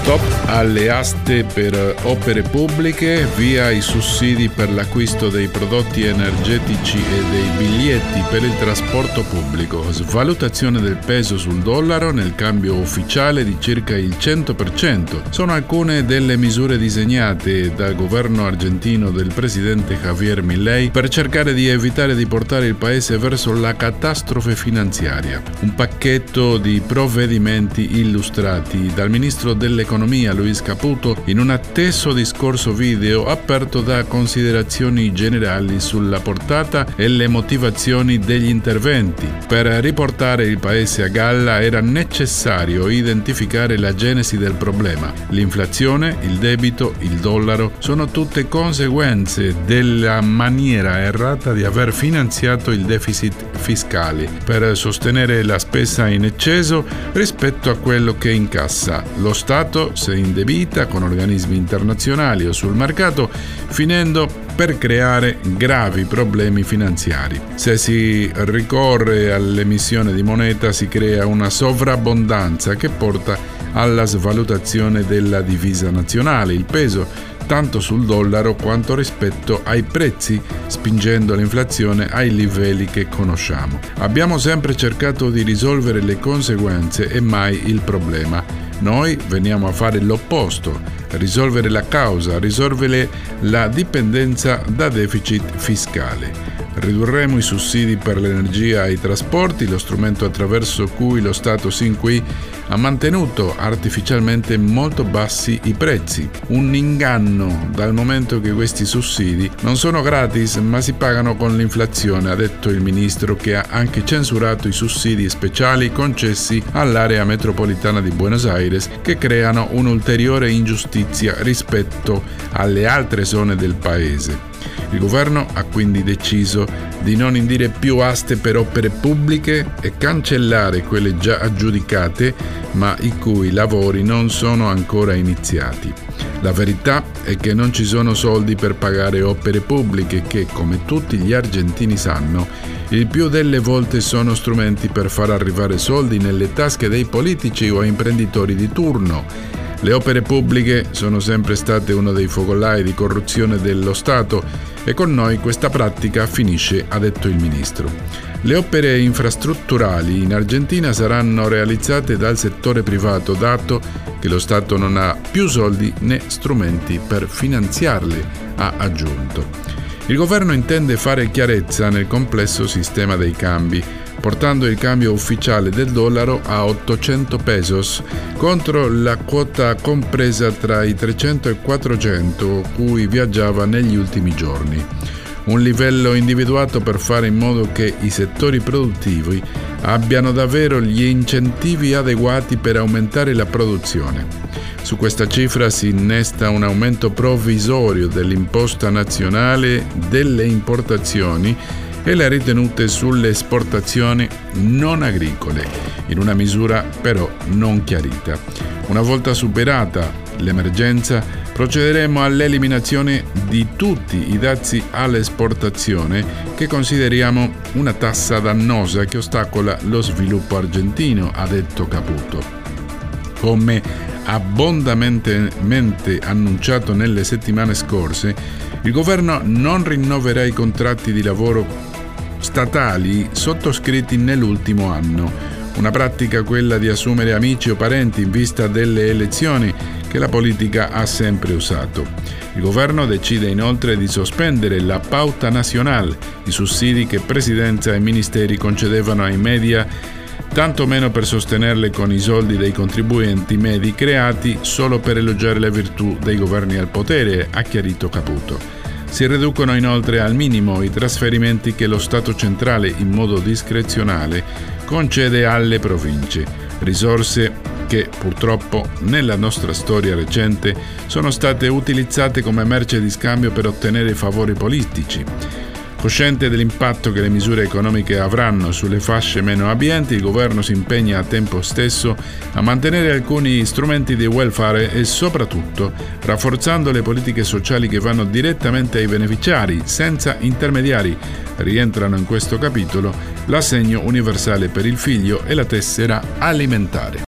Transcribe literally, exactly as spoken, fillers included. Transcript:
Stop alle aste per opere pubbliche, via i sussidi per l'acquisto dei prodotti energetici e dei biglietti per il trasporto pubblico, svalutazione del peso sul dollaro nel cambio ufficiale di circa il cento per cento. Sono alcune delle misure disegnate dal governo argentino del presidente Javier Milei per cercare di evitare di portare il paese verso la catastrofe finanziaria. Un pacchetto di provvedimenti illustrati dal ministro dell'economia Luis Caputo in un atteso discorso video aperto da considerazioni generali sulla portata e le motivazioni degli interventi. Per riportare il paese a galla era necessario identificare la genesi del problema. L'inflazione, il debito, il dollaro sono tutte conseguenze della maniera errata di aver finanziato il deficit fiscale per sostenere la spesa in eccesso rispetto a quello che incassa. Lo Stato si indebita con organismi internazionali o sul mercato, finendo per creare gravi problemi finanziari. Se si ricorre all'emissione di moneta si crea una sovrabbondanza che porta alla svalutazione della divisa nazionale, il peso tanto sul dollaro quanto rispetto ai prezzi, spingendo l'inflazione ai livelli che conosciamo. Abbiamo sempre cercato di risolvere le conseguenze e mai il problema. Noi veniamo a fare l'opposto, risolvere la causa, risolvere la dipendenza da deficit fiscale. Ridurremo i sussidi per l'energia e i trasporti, lo strumento attraverso cui lo Stato sin qui ha mantenuto artificialmente molto bassi i prezzi. Un inganno, dal momento che questi sussidi non sono gratis ma si pagano con l'inflazione, ha detto il ministro, che ha anche censurato i sussidi speciali concessi all'area metropolitana di Buenos Aires, che creano un'ulteriore ingiustizia rispetto alle altre zone del paese. Il governo ha quindi deciso di non indire più aste per opere pubbliche e cancellare quelle già aggiudicate, ma i cui lavori non sono ancora iniziati. La verità è che non ci sono soldi per pagare opere pubbliche che, come tutti gli argentini sanno, il più delle volte sono strumenti per far arrivare soldi nelle tasche dei politici o imprenditori di turno. Le opere pubbliche sono sempre state uno dei focolai di corruzione dello Stato e con noi questa pratica finisce, ha detto il ministro. Le opere infrastrutturali in Argentina saranno realizzate dal settore privato, dato che lo Stato non ha più soldi né strumenti per finanziarle, ha aggiunto. Il governo intende fare chiarezza nel complesso sistema dei cambi, portando il cambio ufficiale del dollaro a ottocento pesos contro la quota compresa tra i trecento e i quattrocento cui viaggiava negli ultimi giorni. Un livello individuato per fare in modo che i settori produttivi abbiano davvero gli incentivi adeguati per aumentare la produzione. Su questa cifra si innesta un aumento provvisorio dell'imposta nazionale delle importazioni e le ritenute sulle esportazioni non agricole, in una misura però non chiarita. Una volta superata l'emergenza, procederemo all'eliminazione di tutti i dazi all'esportazione che consideriamo una tassa dannosa che ostacola lo sviluppo argentino, ha detto Caputo. Come abbondantemente annunciato nelle settimane scorse, il governo non rinnoverà i contratti di lavoro statali sottoscritti nell'ultimo anno, una pratica quella di assumere amici o parenti in vista delle elezioni che la politica ha sempre usato. Il governo decide inoltre di sospendere la pauta nazionale, i sussidi che presidenza e ministeri concedevano ai media, tanto meno per sostenerle con i soldi dei contribuenti medi creati solo per elogiare le virtù dei governi al potere, ha chiarito Caputo. Si riducono inoltre al minimo i trasferimenti che lo Stato centrale, in modo discrezionale, concede alle province, risorse che purtroppo nella nostra storia recente sono state utilizzate come merce di scambio per ottenere favori politici. Cosciente dell'impatto che le misure economiche avranno sulle fasce meno abbienti, il governo si impegna a tempo stesso a mantenere alcuni strumenti di welfare e soprattutto rafforzando le politiche sociali che vanno direttamente ai beneficiari, senza intermediari. Rientrano in questo capitolo l'assegno universale per il figlio e la tessera alimentare.